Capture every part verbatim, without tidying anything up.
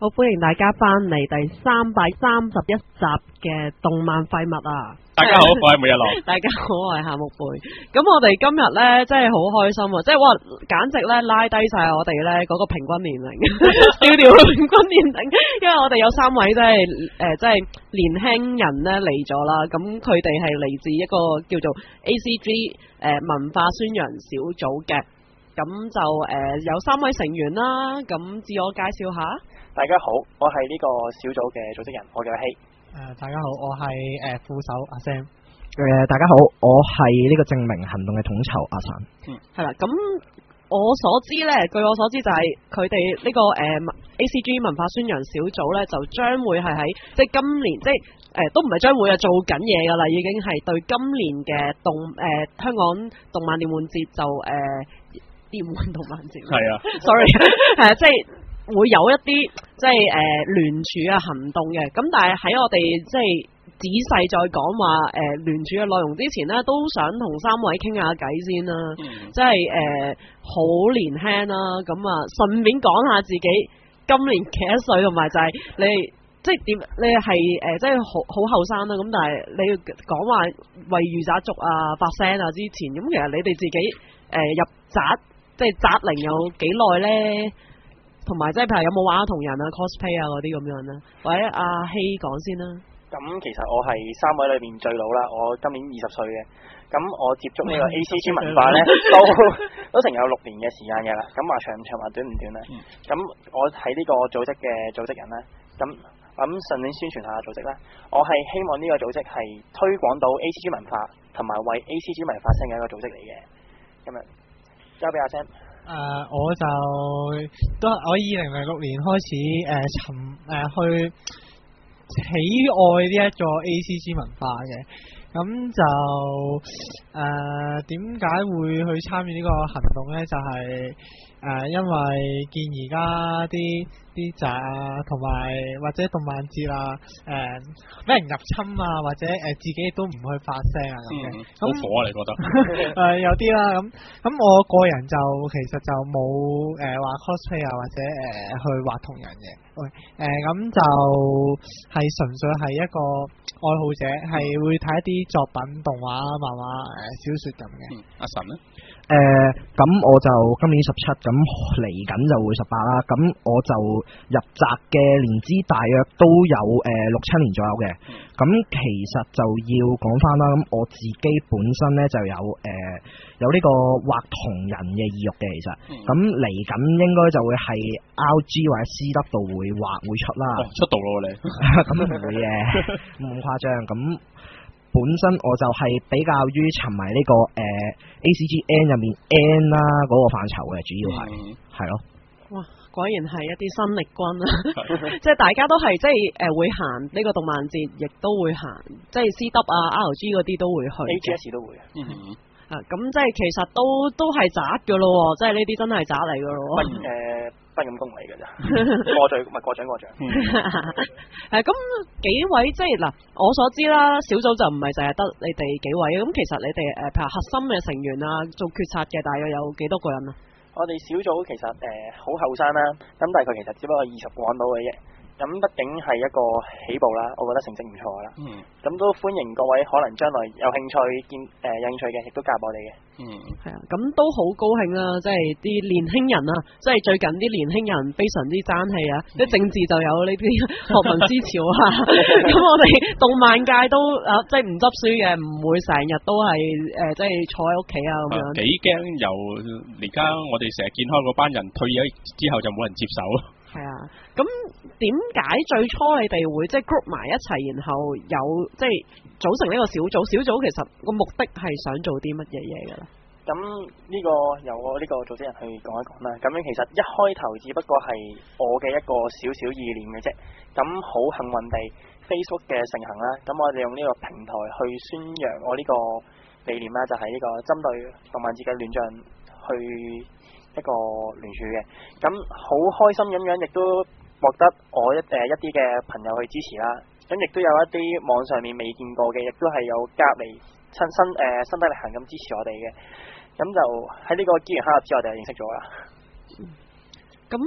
好歡迎大家翻嚟第三百三十一集嘅動漫廢物啊！ 大家好，我係每日樂。 大家好，我係夏木貝。咁我哋今日咧，真係好開心啊！即係哇，簡直咧拉低晒我哋咧嗰個平均年齡，調調平均年齡，因為我哋有三位即係誒，即係年輕人咧嚟咗啦。咁佢哋係嚟自一個叫做 A C G 誒、呃、文化宣揚小組嘅。咁就誒、呃、有三位成員啦。咁自我介紹下。 大家好，我係呢個小組嘅組織人，我叫阿希。 誒、呃，大家好，我係誒、呃、副手阿 Sam。 誒、呃，大家好，我係呢個證明行動嘅統籌阿神。 嗯，係啦，咁我所知咧，據我所知就係佢哋呢個誒、呃、A C G 文化宣揚小組咧，就將會係喺即係今年，即係誒、呃、都唔係將會啊做緊嘢噶啦，已經係對今年嘅動誒、呃、香港動漫電玩節就誒電玩動漫節係啊，sorry 係啊，即係。會有一啲即係誒聯署嘅行動嘅，咁但係喺我哋即係仔細再講話誒聯署嘅內容之前呢，都想同三位傾下偈先啦，嗯、即係誒好年輕啦，咁啊順便講下自己今年幾多歲，同埋就係你即係點，你係誒即係好好後生啦，咁但係你要講話為御宅族啊發聲啊之前，咁其實你哋自己誒、呃、入宅即係宅齡有幾耐咧？同埋即係譬如有冇玩同人啊 cosplay 啊嗰啲咁樣咧？或者阿希講先啦。 咁其實我係三位裏面最老啦，我今年二十歲嘅。咁我接觸呢個 A C G 文化咧，都都成有六年嘅時間嘅啦。咁話長唔長，話短唔短咧？咁、嗯、我喺呢個組織嘅組織人咧，咁咁順便宣傳下組織啦。我係希望呢個組織係推廣到 A C G 文化，同埋為 A C G 文化發聲嘅一個組織嚟嘅。咁啊，交俾阿 Sam。 誒、呃，我就都我二零零六年開始誒尋誒去喜愛呢一個 A C G 文化嘅，咁就誒點解會去參與呢個行動呢？就係、是、誒、呃、因為見而家啲啲宅啊，同埋或者動漫節啊，誒、呃、俾人入侵啊，或者誒、呃、自己都唔去發聲啊咁嘅，好、嗯、 火啊！你覺得？ 誒、呃、有啲啦，咁咁我個人就其實就冇誒話 cosplay 啊，或者誒、呃、去畫同人嘅，喂誒咁就係純粹係一個愛好者，係、嗯、會睇一啲作品、動畫、漫畫、誒小說咁嘅。 嗯，阿神咧？ 誒，咁、呃、我就今年十七，咁嚟緊就會十八啦。咁我就入宅嘅年資大約都有誒六七年左右嘅。咁、嗯、其實就要講翻啦。咁我自己本身咧就有誒、呃、有呢個畫同人嘅意欲嘅，其實。咁嚟緊應該就會係 R G 或者 C W 度會畫會出啦。 哦、出道咯你？ 咁唔會嘅，唔咁誇張。咁。本身我就係比較於沉迷呢、這個誒、呃、A C G N 入面 N 啦嗰個範疇嘅，主要係係咯。 哇，果然係一啲新力軍啊！即係大家都係即係誒會行呢個動漫節，亦都會行，即係 C W 啊、R G 嗰啲都會去 ，A G S 都會啊。嗯哼啊，咁即係其實都都係宅噶咯，即係呢啲真係宅嚟噶咯。 不誒，不咁恭維噶咋？過獎唔係過獎過獎。 誒，咁幾位即係嗱，我所知啦，小組就唔係淨係得你哋幾位，咁其實你哋誒，譬如核心嘅成員啊，做決策嘅大約有幾多個人啊？ 我哋小組其實誒好後生啦，咁大概其實只不過二十個人到嘅啫。咁畢竟係一個起步啦，我覺得成績唔錯啦。嗯。咁都歡迎各位可能將來有興趣見誒、呃、有興趣嘅，亦都加入我哋嘅。 嗯。係啊，咁都好高興啊！即係啲年輕人啊，即係最近啲年輕人非常之爭氣啊！啲、嗯、政治就有呢啲學民思潮啊。咁我哋動漫界都啊，即係唔執輸嘅，唔會成日都係誒、呃，即係坐喺屋企啊咁樣。幾驚由而家我哋成日見開嗰班人退咗之後就冇人接手。係啊，咁點解最初你哋會即係 group 埋一齊，然後有即係組成呢個小組？小組其實個目的係想做啲乜嘢嘢㗎啦？ 咁呢個由我呢個組織人去講一講啦。咁樣其實一開頭只不過係我嘅一個少少意念嘅啫。咁好幸運地 ，Facebook 嘅盛行啦，咁我哋用呢個平台去宣揚我呢個理念啦，就係、是、呢個針對動漫節嘅亂象去。一個聯署嘅，咁好開心咁樣，亦都獲得我一誒、呃、一啲嘅朋友去支持啦。咁亦都有一啲網上面未見過嘅，亦都係有加入嚟親身誒身體力行咁支持我哋嘅。咁就喺呢個機緣巧合之後，我哋就認識咗啦。咁誒、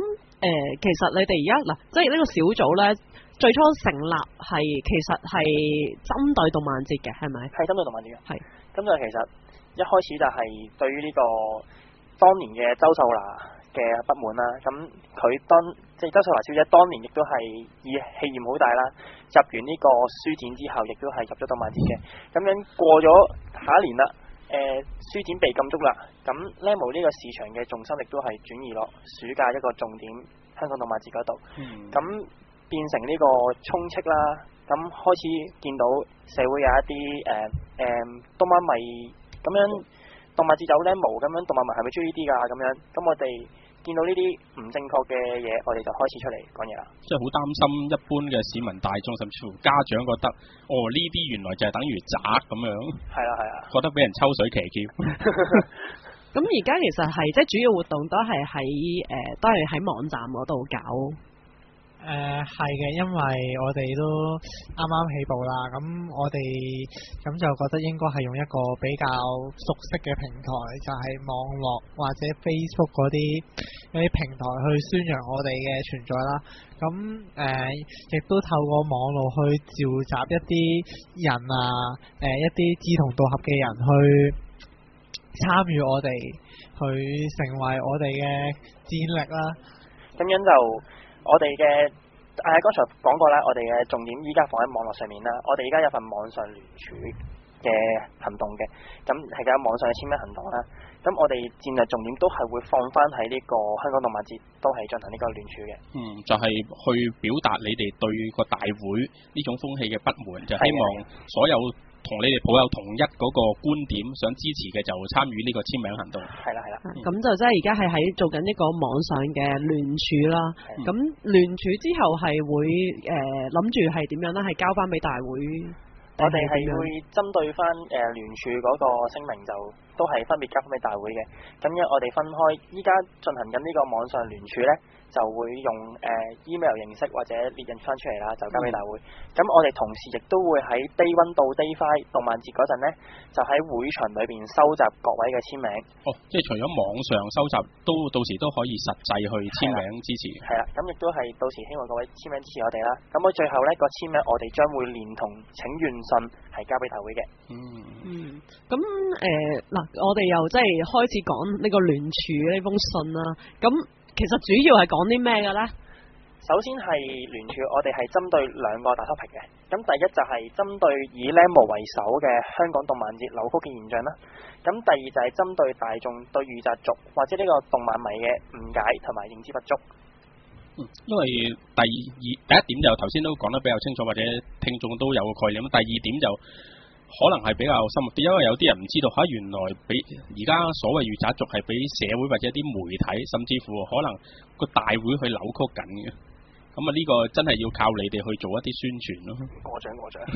誒、其實你哋而家嗱，即係呢個小組咧，最初成立係其實係針對動漫節嘅，係咪？ 係針對動漫節嘅。 係。 咁就其實一開始就係對於呢個當年嘅周秀娜嘅不滿啦。咁佢當即係周秀娜小姐當年亦都係以氣焰好大啦，入完呢個書展之後，亦都係入咗動漫節嘅。咁樣過咗下一年啦，誒、書展被禁足啦，咁 Lemo 呢個市場嘅重心亦都係轉移落暑假一個重點香港動漫節嗰度。咁、嗯、變成呢個充斥啦，咁開始見到社會有一啲誒誒動漫迷咁樣，動漫節有 Lemo 咁樣，動漫迷係咪中意呢啲㗎？咁樣，咁我哋見到呢啲唔正確嘅嘢，我哋就開始出嚟講嘢啦。 即係好擔心一般嘅市民大眾，甚至乎家長覺得，哦呢啲原來就係等於宅咁樣。 係啦係啦。覺得俾人抽水騎劫。 咁而家其實係即係主要活動都係喺誒，都係喺網站嗰度搞。 誒係嘅，因為我哋都啱啱起步啦，咁我哋咁就覺得應該係用一個比較熟悉嘅平台，就係、是、網絡或者 Facebook 嗰啲嗰啲平台去宣揚我哋嘅存在啦。咁誒亦都透過網絡去召集一啲人啊，誒、呃、一啲志同道合嘅人去參與我哋，去成為我哋嘅戰力啦。 咁樣就。我哋嘅誒剛才講過啦，我哋嘅重點依家放喺網絡上面啦。我哋依家有份網上聯署嘅行動嘅，咁係有網上嘅簽名行動啦。咁我哋戰略重點都係會放翻喺呢個香港動漫節，都係進行呢個聯署嘅。嗯， 就係、是、去表達你哋對個大會呢種風氣嘅不滿，就希望所有同你哋抱有同一嗰個觀點，想支持嘅就參與呢個簽名行動。 係啦係啦， 咁、嗯、就即係而家係喺做緊一個網上嘅聯署啦。咁聯署之後係會誒諗住係點樣咧？係交翻俾大會。 我哋係會針對翻誒聯署嗰個聲明，就都係分別交翻俾大會嘅。咁樣我哋分開，依家進行緊呢個網上聯署呢，就會用誒、呃、email 形式或者列印翻出嚟啦，就交俾大會。咁、嗯、我哋同時亦都會喺 Day One 到 Day Five 動漫節嗰陣呢，就喺會場裏邊收集各位嘅簽名。 哦，即係除咗網上收集，都到時都可以實際去簽名支持。 係啦，咁亦都係到時希望各位簽名支持我哋啦。咁我最後呢個簽名，我哋將會連同請願信係交俾大會嘅。嗯嗯，咁誒嗱，我哋又即係開始講呢個聯署呢封信啦。咁其實主要係講啲咩嘅咧？ 首先係聯署，我哋係針對兩個大 topic 嘅。咁第一就係針對以 Lemo 為首嘅香港動漫節扭曲嘅現象啦。咁第二就係針對大眾對御宅族或者呢個動漫迷嘅誤解同埋認知不足。 嗯，因為第二第一點就頭先都講得比較清楚，或者聽眾都有個概念。第二點就可能係比較深入啲，因為有啲人唔知道嚇，原來俾而家所謂御宅族係俾社會或者啲媒體，甚至乎可能個大會去扭曲緊嘅。咁啊，呢個真係要靠你哋去做一啲宣傳咯。 過獎過獎。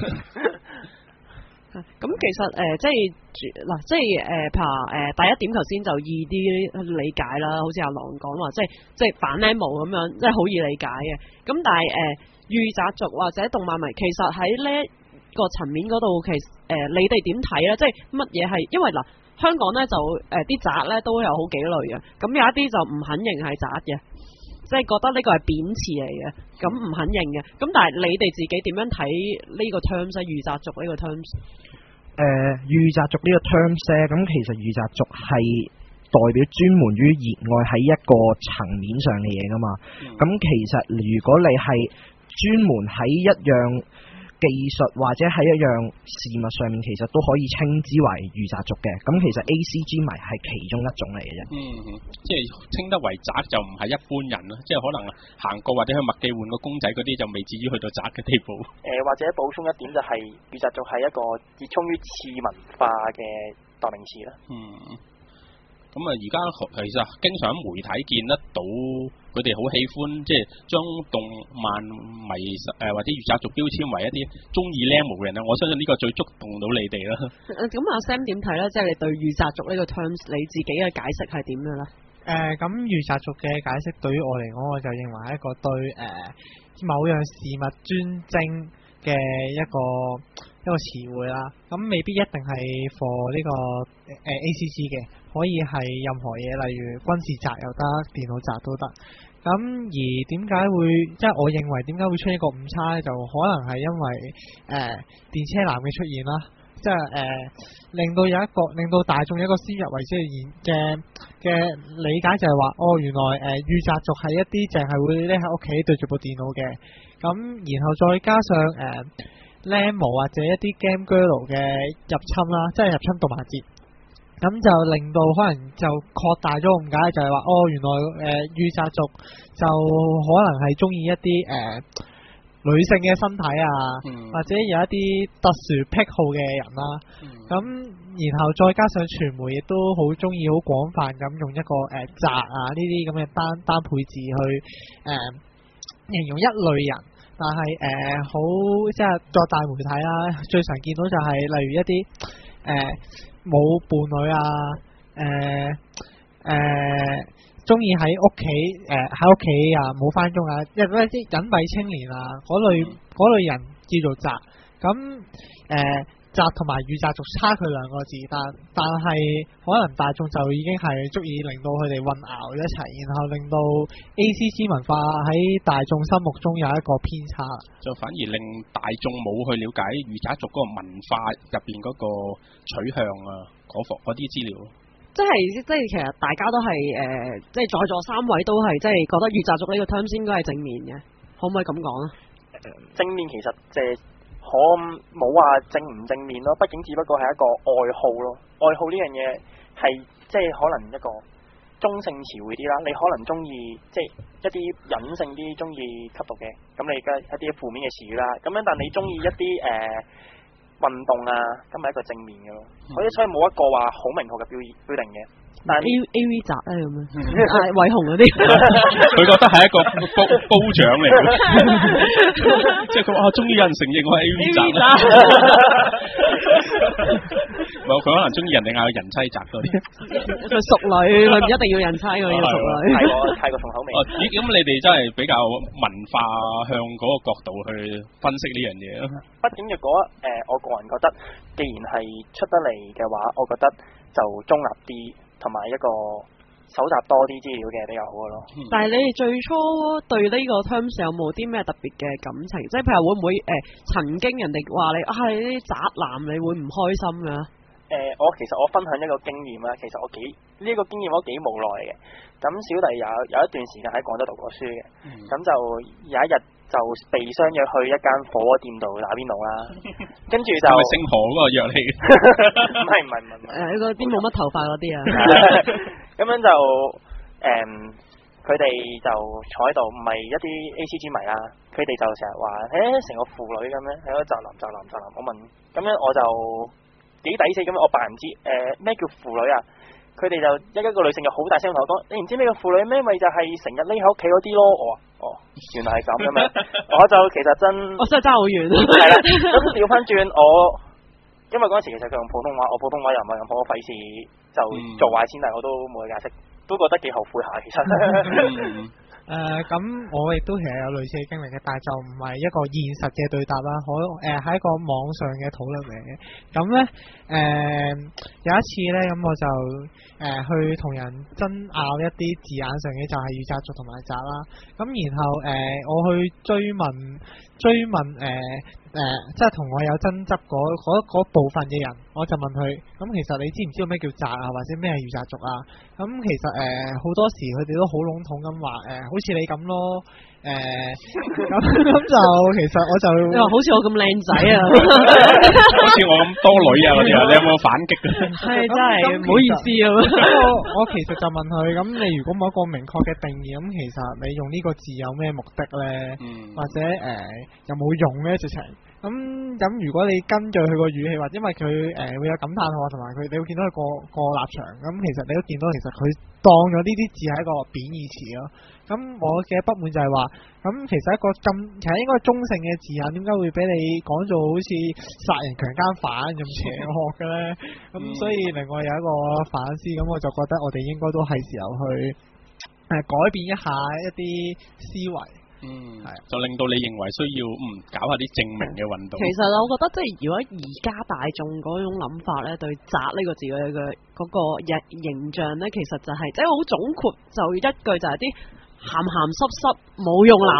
咁其實誒、呃，即係嗱，即係誒，譬如誒，第一點頭先就易啲理解啦，好似阿郎講話，即係即係反 Lemo 咁樣，即係好易理解嘅。咁但係誒，御宅族或者動漫迷，其實喺呢個層面嗰度，其實誒、呃，你哋點睇咧？即係乜嘢係？因為嗱、呃，香港咧就誒啲宅咧都有好幾類嘅，咁有一啲就唔肯認係宅嘅，即係覺得呢個係貶詞嚟嘅，咁唔肯認嘅。咁但係你哋自己點樣睇呢個 terms 咧？御宅族呢個 terms？ 誒，御宅族呢個 terms 咧，咁其實御宅族係代表專門於熱愛喺一個層面上嘅嘢噶嘛。咁、嗯、其實如果你係專門喺一樣技術或者喺一樣事物上面，其實都可以稱之為御宅族嘅。咁其實 A C G 迷係其中一種嚟嘅啫。嗯， 即係稱得為宅就唔係一般人咯，即係可能行過或者去麥記換個公仔嗰啲就未至於去到宅嘅地步。 誒、呃，或者補充一點就係御宅族係一個熱衷於次文化嘅代名詞啦。嗯。 咁啊，而家其實經常喺媒體見得到佢哋好喜歡，即係將動漫迷誒、呃、或者御宅族標籤為一啲中意 Lemo 嘅人咧。我相信呢個最觸動到你哋啦。 咁阿 Sam 點睇咧？即係你對御宅族呢個 terms 你自己嘅解釋係點嘅咧？誒、 呃，咁御宅族嘅解釋對於我嚟講，我就認為係一個對誒、呃、某樣事物專精嘅一個一個詞彙啦。咁未必一定係 for 呢個誒 A C G 嘅。可以係任何嘢，例如軍事宅又得，電腦宅都得。咁咁而點解會即係我認為點解會出呢個誤差咧？就可能係因為誒、呃、電車男嘅出現啦，即係誒、呃、令到有一個令到大眾有一個先入為主嘅嘅理解就係話，哦原來誒御宅族係一啲淨係會匿喺屋企對住部電腦嘅，咁然後再加上誒 Lamo 或者一啲 Game Girl 嘅入侵啦，即係入侵動漫節。咁就令到可能就擴大咗誤解，就係話哦，原來誒御宅族就可能係中意一啲誒、呃、女性嘅身體啊，嗯、或者有一啲特殊癖好嘅人啦。咁、嗯、然後再加上傳媒亦都好中意好廣泛咁用一個誒宅、呃、啊呢啲咁嘅單單配字去誒、呃、形容一類人，但係誒好即係作大媒體啦，最常見到就係例如一啲誒。呃冇伴侶啊，誒誒中意喺屋企誒喺屋企啊冇返工啊，一啲隱蔽青年啊嗰類嗰類人叫做宅，咁誒宅同埋御宅族差距兩個字，但但係可能大眾就已經係足以令到佢哋混淆一齊，然後令到 A C G 文化喺大眾心目中有一個偏差， 就反而令大眾冇去了解御宅族嗰個文化入邊嗰個取向啊，嗰啲嗰啲資料。 即係即係其實大家都係誒、呃，即係在座三位都係即係覺得御宅族呢個 terms 應該係正面嘅，可唔可以咁講啊？ 正面其實即係。可冇話正唔正面咯，畢竟只不過係一個愛好咯。愛好呢樣嘢係即係可能一個中性詞彙啲啦。你可能中意即係一啲隱性啲中意吸毒嘅，咁你而家一啲負面嘅詞語啦。咁樣但你中意一啲誒運動啊，咁係一個正面嘅咯。所以所以冇一個話好明確嘅標標定嘅。但 A A V 宅咧咁樣，啊偉雄嗰啲， 佢覺得係一個褒褒獎嚟嘅，即係佢話終於有人承認我係 A V 宅，冇佢可能中意人哋嗌佢人妻宅多啲， 佢淑女，佢唔一定要人妻，佢要淑女， 太過太過重口味。 哦，咦，咁你哋真係比較文化向嗰個角度去分析呢樣嘢咯。 畢竟若果誒、呃，我個人覺得，既然係出得嚟嘅話，我覺得就中立啲。同埋一個搜集多啲資料嘅比較好嘅咯。 但係你哋最初對呢個 terms 有冇啲咩特別嘅感情？即係譬如會唔會誒、呃、曾經人哋話你啊係啲宅男，你會唔開心㗎？誒、 呃，我其實我分享一個經驗啦。其實我幾呢、這個經驗我幾無奈嘅。咁小弟有有一段時間喺廣州讀過書嘅，咁、嗯、就有一日就被相約去一間火鍋店度打邊爐啦，跟住就係咪星河嗰個約你？ 唔係唔係唔係，誒嗰啲冇乜頭髮嗰啲啊， 咁樣就誒佢哋就坐喺度，唔係一啲 A C G 迷啦，佢哋就成日話誒成個腐女咁樣，係咯宅男宅男宅男，我問咁樣我就幾抵死咁樣，我扮唔知誒咩、呃、叫腐女啊？佢哋就一一個女性就好大聲同我講：你唔知咩叫腐女咩？咪就係成日匿喺屋企嗰啲咯。我話：哦，原來係咁咁樣。我就其實真， 我真係爭好遠。 係啦，咁調翻轉我，因為嗰陣時其實佢用普通話，我普通話又唔係咁好，我費事就做壞先，但係我都冇去解釋，都覺得幾後悔下其實。 誒咁、呃，我亦都其實有類似嘅經歷嘅，但係就唔係一個現實嘅對答啦，可誒係一個網上嘅討論嚟嘅。咁咧誒有一次咧，咁我就誒、呃、去同人爭拗一啲字眼上嘅，就係御宅族同埋宅啦。咁然後誒、呃、我去追問追問誒。呃誒、呃，即係同我有爭執嗰部分嘅人，我就問佢：咁其實你知唔知道咩叫宅啊，或者咩係御宅族啊？咁其實誒好、呃、多時佢哋都好籠統咁話誒，好似你咁咯。誒咁咁就其實我就你話好似我咁靚仔啊， 好似我咁多女啊嗰啲啊，你有冇反擊啊？ 係真係唔好意思啊！ 我我其實就問佢：咁你如果冇一個明確嘅定義，咁其實你用呢個字有咩目的咧？嗯、或者誒、呃、有冇用咧？直情咁咁，如果你根據佢個語氣，或者因為佢誒、呃、會有感嘆號，同埋佢你會見到佢個個立場，咁其實你都見到其實佢當咗呢啲字係一個貶義詞咯。咁我嘅不滿就係話，咁其實一個咁其實應該中性嘅字眼，點解會俾你講做好似殺人強姦犯咁邪惡嘅咧？咁、嗯、所以另外有一個反思，咁我就覺得我哋應該都係時候去誒、呃、改變一下一啲思維。 嗯，係就令到你認為需要嗯搞下啲正面嘅運動。 其實我覺得即係如果而家大眾嗰種諗法咧，對宅呢個字嘅嘅嗰個形象咧，其實就係、是、即係好總括，就一句就係啲鹹鹹濕濕冇用男，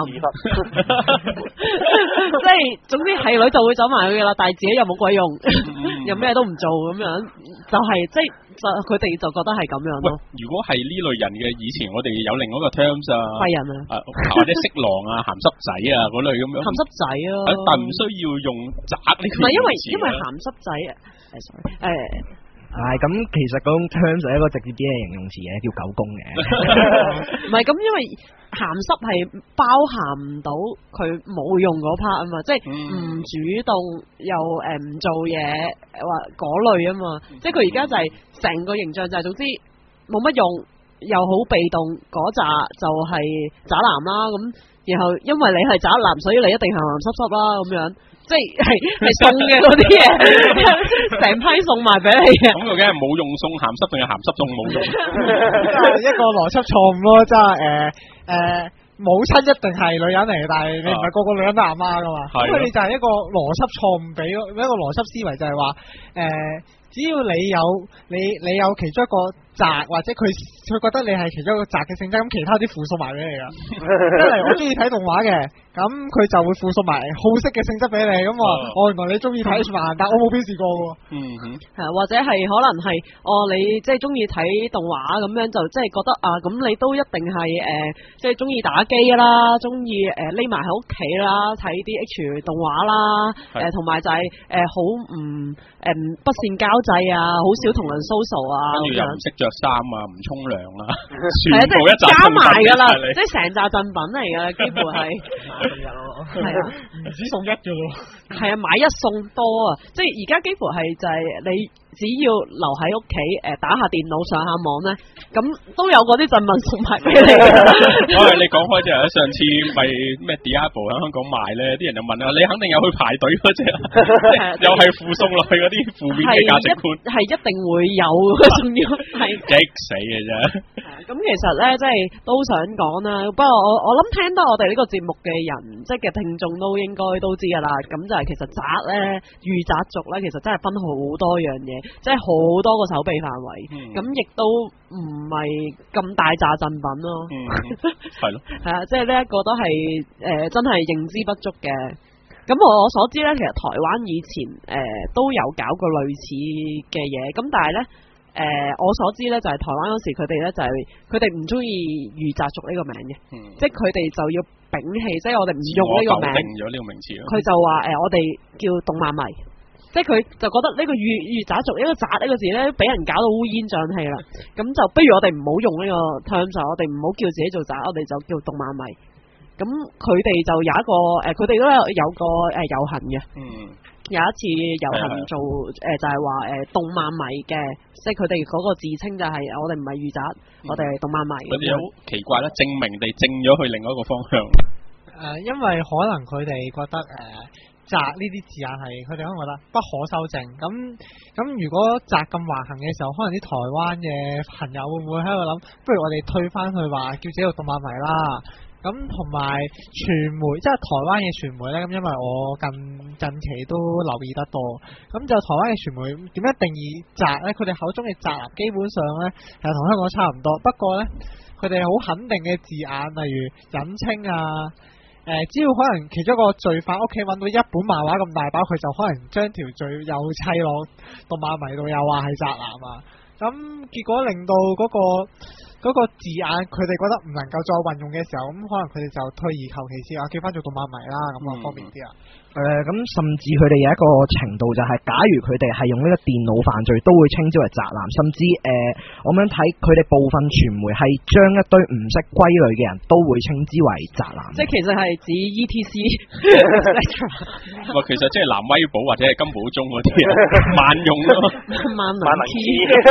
即係總之係女就會走埋去噶啦，但係自己又冇鬼用，又咩都唔做咁樣，就係即係就佢哋就覺得係咁樣咯。 如果係呢類人嘅，以前我哋有另外一個 terms 啊， 廢人啊， 或者色狼啊、鹹濕仔啊嗰類咁樣， 鹹濕仔啊， 但唔需要用宅呢個。 唔係因為因為鹹濕仔誒誒。 係咁，其實嗰種 terms 係一個直接啲嘅形容詞嘅，叫狗公嘅。 唔係咁，因為鹹濕係包含唔到佢冇用嗰 part 啊嘛，即係唔主動又誒唔做嘢或嗰類啊嘛，即係佢而家就係成個形象就係總之冇乜用，又好被動嗰扎就係渣男啦。咁然後因為你係渣男，所以你一定鹹鹹濕濕啦咁樣。即係係送嘅嗰啲嘢，成批送埋俾你嘅。咁究竟係冇用送鹹濕定係鹹濕送冇用？ 一個邏輯錯誤咯，即係誒誒，母親一定係女人嚟，但係你唔係個個女人都阿媽噶嘛。咁佢哋就係一個邏輯錯誤，俾一個邏輯思維就係話誒，只要你有你你有其中一個宅，或者佢佢覺得你係其中一個宅嘅性質，咁其他啲附送埋俾你噶。一嚟我中意睇動畫嘅。咁佢就會附送埋好色嘅性質俾你，咁話哦原來你中意睇漫，但我冇表示過喎。 嗯哼， 係或者係可能係哦你即係中意睇動畫咁樣就即係覺得啊咁你都一定係誒、呃、即係中意打機啦，中意誒匿埋喺屋企啦，睇啲 H 動畫啦，誒同埋就係誒好唔誒不善交際啊，好少同人 social 啊， 跟住又唔識着衫啊，唔沖涼啦，全部一加埋噶啦，即係成紮贈品嚟噶，幾乎係。係啊， 唔止送一嘅咯， 係啊，買一送多啊，即係而家幾乎係就係你只要留喺屋企誒打下電腦上下網咧，咁都有嗰啲贈品送埋俾你。 我係你講開即係上次咪咩 Diablo 喺香港賣咧，啲人就問啊，你肯定有去排隊嗰隻，又係附送落去嗰啲負面嘅價值觀， 係一定會有，仲要係激死嘅啫。 咁其實咧，即係都想講啦。不過我我諗聽得我哋呢個節目嘅人，即係嘅聽眾都應該都知噶啦。咁就係其實宅咧，御宅族咧，其實真係分好多樣嘢，即係好多個手臂範圍。咁亦、嗯、都唔係咁大扎贈品咯。嗯， 係咯。 係啊，即係呢一個都係誒、呃，真係認知不足嘅。咁我我所知咧，其實台灣以前誒、呃、都有搞過類似嘅嘢。咁但係咧。誒、呃，我所知咧就係、是、台灣嗰時佢哋咧就係佢哋唔中意御宅族呢個名嘅，嗯、即係佢哋就要摒棄，即係我哋唔用呢個名， 定咗呢個名詞。 佢就話誒、呃，我哋叫動漫迷，即係佢就覺得呢個御御宅族呢個宅呢個字咧，俾人搞到烏煙瘴氣啦。咁就不如我哋唔好用呢個 term， 我哋唔好叫自己做宅，我哋就叫動漫迷。咁佢哋就有一個誒，佢、呃、哋都有有個誒遊行嘅。嗯。有一次遊行做誒、呃、就係話誒動漫迷嘅，即係佢哋嗰個自稱就係我哋唔係御宅，嗯、我哋係動漫迷。 佢哋好奇怪啦，證明地正咗去另外一個方向。誒、 呃，因為可能佢哋覺得誒宅呢啲字眼係佢哋可能覺得不可修正。咁咁如果宅咁橫行嘅時候，可能啲台灣嘅朋友會唔會喺度諗，不如我哋推翻去話叫自己做動漫迷啦？咁同埋傳媒，即係台灣嘅傳媒咧。咁因為我近近期都留意得多，咁就台灣嘅傳媒點樣定義宅咧？佢哋口中嘅宅基本上咧係同香港差唔多，不過咧佢哋好肯定嘅字眼，例如隱稱啊，誒、呃，只要可能其中一個罪犯屋企揾到一本漫畫咁大包，佢就可能將條罪又砌落動漫迷度，又話係宅男啊。咁結果令到嗰、那個。嗰個字眼佢哋覺得唔能夠再運用嘅時候，咁可能佢哋就退而求其次啊，叫翻做動漫迷啦，咁啊方便啲啊。誒、 呃，咁甚至佢哋有一個程度就係、是，假如佢哋係用呢個電腦犯罪，都會稱之為宅男，甚至誒、呃，我咁樣睇佢哋部分傳媒係將一堆唔識歸類嘅人都會稱之為宅男。 即係其實係指 E T C。 哇，其實即係藍威寶或者係金寶鐘嗰啲啊，萬用咯， 萬能 key。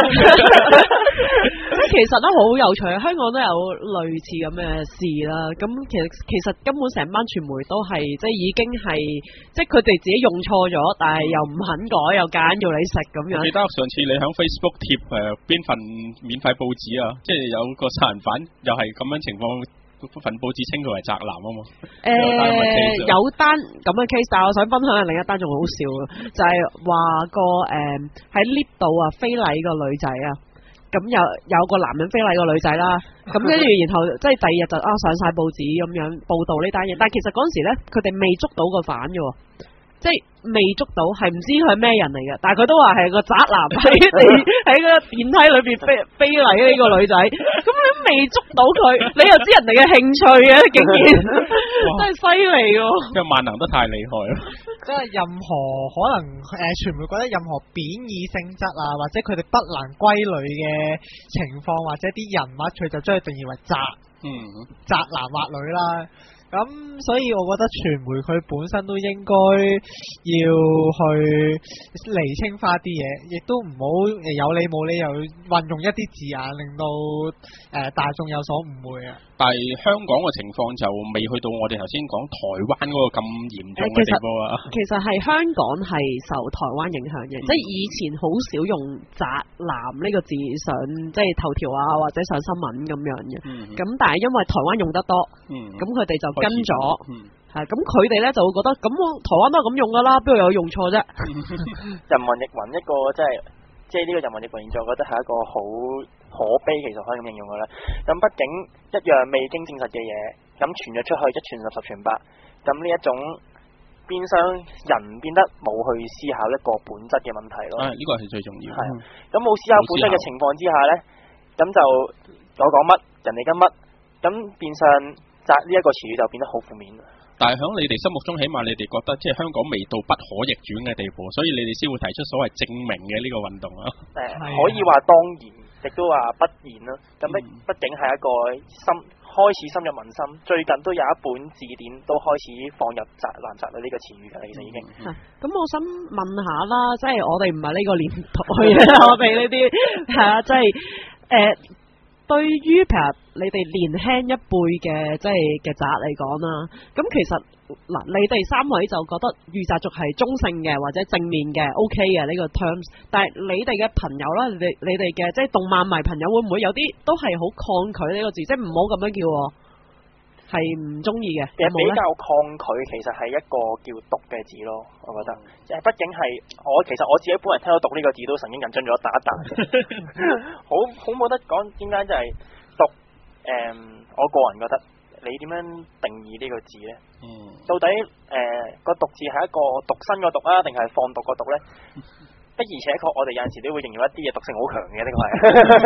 其實都好有趣，香港都有類似咁嘅事啦。咁其實其實根本成班傳媒都係即係已經係，即係佢哋自己用錯咗，但係又唔肯改，又夾硬要你食咁樣。 記得上次你喺 Facebook 貼誒邊份免費報紙啊，即係有個殺人犯又係咁樣情況，份報紙稱佢為宅男啊嘛。誒、呃， 有單咁嘅 case， 但係我想分享另一單仲好笑嘅，就係、是、話個誒喺 lift 度啊非禮個女仔啊。 咁有有個男人非禮個女仔啦，咁跟住然後即係第二日就啊上晒報紙咁樣報導呢單嘢，但係其實嗰陣時咧佢哋未捉到個犯嘅喎。即係未捉到，係唔知佢係咩人嚟嘅，但係佢都話係個宅男喺地喺個電梯裏邊非非禮呢個女仔，咁你都未捉到佢，你又知人哋嘅興趣嘅，竟然真係犀利喎！ 即係萬能得太厲害啦！ 即係任何可能誒，傳媒覺得任何貶義性質啊，或者佢哋不能歸類嘅情況，或者啲人物，佢就將佢定義為宅， 嗯， 宅男或女啦。咁所以我覺得傳媒佢本身都應該要去釐清翻啲嘢，亦都唔好有理冇理又運用一啲字眼，令到誒、呃、大眾有所誤會啊！ 但係香港嘅情況就未去到我哋頭先講台灣嗰個咁嚴重嘅地步啊！ 其實係香港係受台灣影響嘅，嗯、即係以前好少用宅男呢個字上即係頭條啊或者上新聞咁樣嘅，咁、嗯、但係因為台灣用得多，咁佢哋就跟咗，係咁佢哋咧就會覺得咁我台灣都係咁用噶啦，邊度有用錯啫？ 人云亦云一個即係即係呢個人云亦云現象，我覺得係一個好可悲，其實可以咁形容嘅啦。咁畢竟一樣未經證實嘅嘢，咁傳咗出去一傳十十傳百，咁呢一種變相人變得冇去思考一個本質嘅問題咯。 啊，呢個係最重要。係咁冇思考本質嘅情況之下咧，咁就我講乜人哋跟乜，咁變相宅呢一個詞語就變得好負面。 但係喺你哋心目中，起碼你哋覺得即係香港未到不可逆轉嘅地步，所以你哋先會提出所謂證明嘅呢個運動啊。 誒、呃，可以話當然，亦都話不然啦。咁畢畢竟係一個深開始深入民心，最近都有一本字典都開始放入宅男宅女呢個詞語㗎啦，其實已經。 咁、嗯、我想問下啦，即係我哋唔係呢個年代嘅，我哋呢啲係啊，即係誒。對於譬如你哋年輕一輩嘅即係嘅宅嚟講啦，咁其實嗱，你哋三位就覺得御宅族係中性嘅或者正面嘅 OK 嘅呢個 terms， 但係你哋嘅朋友啦，你哋你哋嘅即係動漫迷朋友會唔會有啲都係好抗拒呢個字，即係唔好咁樣叫，係唔中意嘅？ 其實比較抗拒，其實係一個叫毒嘅字咯，我覺得。誒，畢竟係我其實我自己本人聽到毒呢個字都曾經緊張咗打一打，好好冇得講。點解就係毒？誒、嗯，我個人覺得你點樣定義呢個字咧？嗯，到底誒個、呃、毒字係一個獨身個毒啊，定係放毒個毒咧？的而且確，我哋有陣時都會形容一啲嘢毒性好強嘅，呢個係。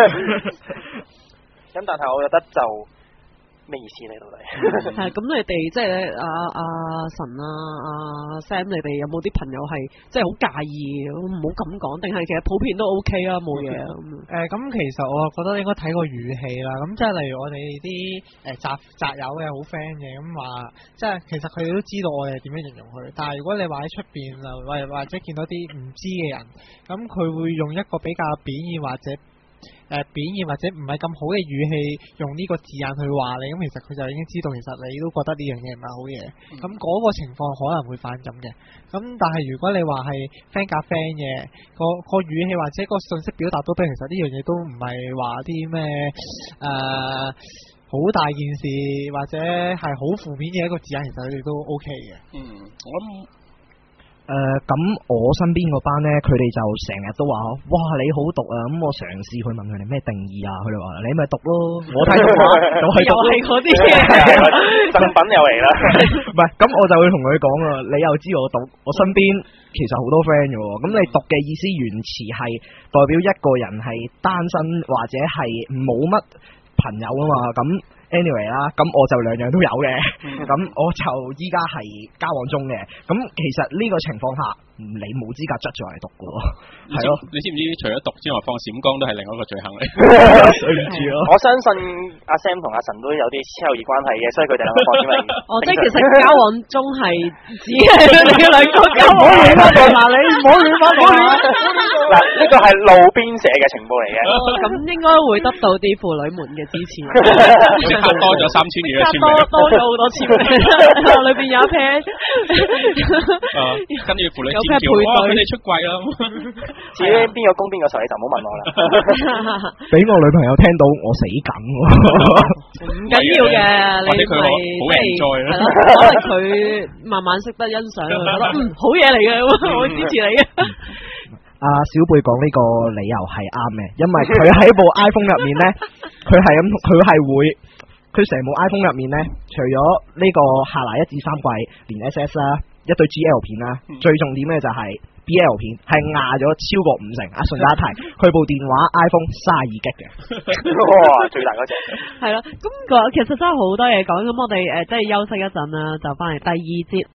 咁但係我覺得就。咩意思咧？到底係咁，你哋即係阿阿神啊、阿、啊、Sam，你哋有冇啲朋友係即係好介意？唔好咁講，定係其實普遍都 OK 啊，冇嘢。誒、 嗯，咁、呃、其實我覺得應該睇個語氣啦。咁即係例如我哋啲誒宅宅友嘅好 friend 嘅，咁話即係其實佢哋都知道我哋點樣形容佢。但係如果你話喺出邊啊，或或者見到啲唔知嘅人，咁佢會用一個比較貶義或者。誒、呃、表現或者唔係咁好嘅語氣，用呢個字眼去話你，咁其實佢就已經知道，其實你都覺得呢樣嘢唔係好嘢。咁嗰、嗯、個情況可能會反感嘅。咁但係如果你話係 friend 夾 friend 嘅，個個語氣或者個信息表達都俾，其實呢樣嘢都唔係話啲咩誒好大件事，或者係好負面嘅一個字眼，其實佢哋都 OK 嘅。嗯，我諗。 誒，咁、呃、我身邊嗰班咧，佢哋就成日都話，哇，你好毒啊！咁我嘗試去問佢哋咩定義啊，佢哋話你咪毒咯，我睇到話就係毒，又係嗰啲嘢， 贈品又嚟啦。 唔係，咁我就會同佢講啊，你又知我毒，我身邊其實好多 friend 嘅，咁你毒嘅意思原詞係代表一個人係單身或者係冇乜朋友啊嘛，咁。anyway 啦，咁我就兩樣都有嘅，咁、嗯、我就依家係交往中嘅，咁其實呢個情況下，你冇資格質住嚟毒嘅喎，係咯？你知唔知除咗毒之外，放閃光都係另外一個罪行嚟？對唔住咯。 我相信阿 Sam 同阿神都有啲超友誼關係嘅，所以佢哋兩個放閃嚟。 哦，即係其實交往中係只係你兩個交往。嗱，你唔好亂翻講。 嗱，呢個係路邊社嘅情報嚟嘅。 哦，咁應該會得到啲婦女們嘅支持。 多咗三千幾嘅簽名， 多多咗好多簽名，裏邊有一 pair， 跟住婦女尖叫，哇！佢哋出櫃啦！ 至於邊個攻邊個受，你就唔好問我啦。 俾我女朋友聽到，我死梗喎！ 唔緊要嘅，你咪即係係咯，可能佢慢慢識得欣賞，覺得嗯好嘢嚟嘅，我會支持你嘅。 阿小貝講呢個理由係啱嘅，因為佢喺部 iPhone 入面咧，佢係咁，佢係會，佢成部 iPhone 入面咧，除咗呢個下拉一至三季連 S S 啦，一對 G L 片啦，嗯、最重點嘅就係 B L 片係壓咗超過五成。啊，順帶一提，佢部電話 iPhone 三十二 G 嘅， 哇，最大嗰隻。 係啦，咁其實真係好多嘢講，咁我哋誒即係休息一陣啦，就翻嚟第二節